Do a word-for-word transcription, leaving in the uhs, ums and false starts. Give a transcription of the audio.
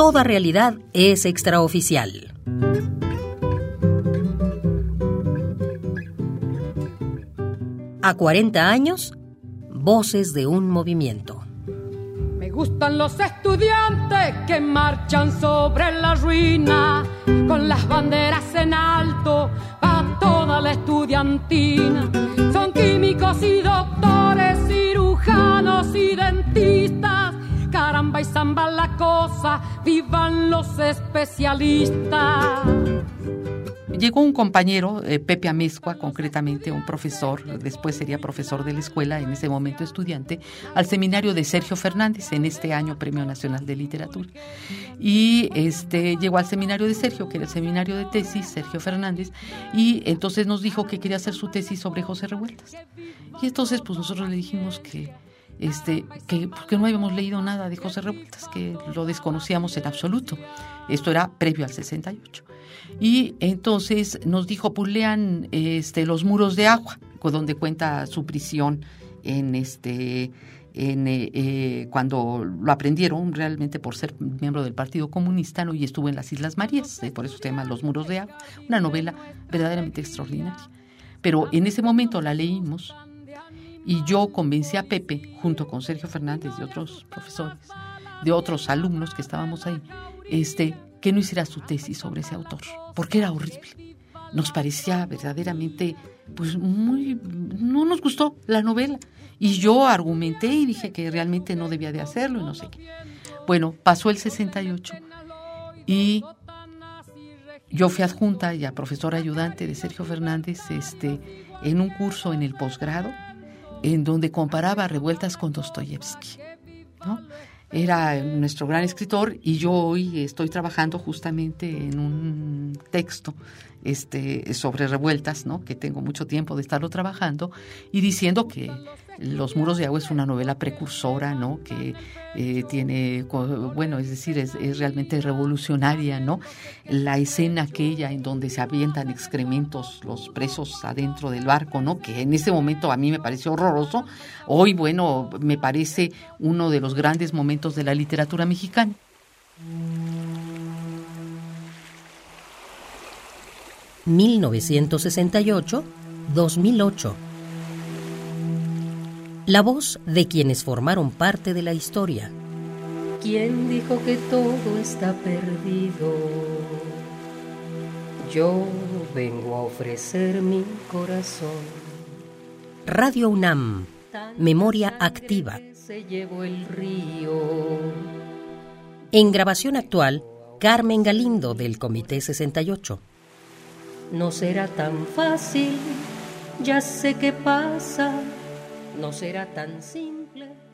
toda realidad es extraoficial. A cuarenta años, voces de un movimiento. Me gustan los estudiantes que marchan sobre la ruina, con las banderas en alto a toda la estudiantina. Son químicos y doctores, cirujanos y dentistas. Caramba y zamba la cosa, vivan los especialistas. Llegó un compañero, eh, Pepe Amezcua, concretamente un profesor, después sería profesor de la escuela, en ese momento estudiante, al seminario de Sergio Fernández, en este año Premio Nacional de Literatura. Y este llegó al seminario de Sergio, que era el seminario de tesis, Sergio Fernández, y entonces nos dijo que quería hacer su tesis sobre José Revueltas. Y entonces pues nosotros le dijimos que Este, que, pues, que no habíamos leído nada de José Revueltas, que lo desconocíamos en absoluto. Esto era previo al sesenta y ocho. Y entonces nos dijo, pues lean este, Los muros de agua, donde cuenta su prisión en este en eh, eh, cuando lo aprendieron realmente por ser miembro del Partido Comunista, ¿no? Y estuvo en las Islas Marías, eh, por eso se llama Los muros de agua, una novela verdaderamente extraordinaria. Pero en ese momento la leímos. Y yo convencí a Pepe, junto con Sergio Fernández y otros profesores, de otros alumnos que estábamos ahí, este, que no hiciera su tesis sobre ese autor, porque era horrible. Nos parecía verdaderamente, pues muy, no nos gustó la novela. Y yo argumenté y dije que realmente no debía de hacerlo y no sé qué. Bueno, pasó el sesenta y ocho y yo fui adjunta y a profesora ayudante de Sergio Fernández este, en un curso en el posgrado, en donde comparaba Revueltas con Dostoyevsky, ¿no? Era nuestro gran escritor y yo hoy estoy trabajando justamente en un texto este, sobre Revueltas, ¿no? Que tengo mucho tiempo de estarlo trabajando y diciendo que Los muros de agua es una novela precursora, ¿no? Que eh, tiene, bueno, es decir, es, es realmente revolucionaria, ¿no? La escena aquella en donde se avientan excrementos los presos adentro del barco, ¿no? Que en ese momento a mí me pareció horroroso. Hoy, bueno, me parece uno de los grandes momentos de la literatura mexicana. mil novecientos sesenta y ocho a dos mil ocho. La voz de quienes formaron parte de la historia. ¿Quién dijo que todo está perdido? Yo vengo a ofrecer mi corazón. Radio UNAM, Memoria Activa. Se llevó el río. En grabación actual, Carmen Galindo, del Comité sesenta y ocho. No será tan fácil, ya sé qué pasa. No será tan simple.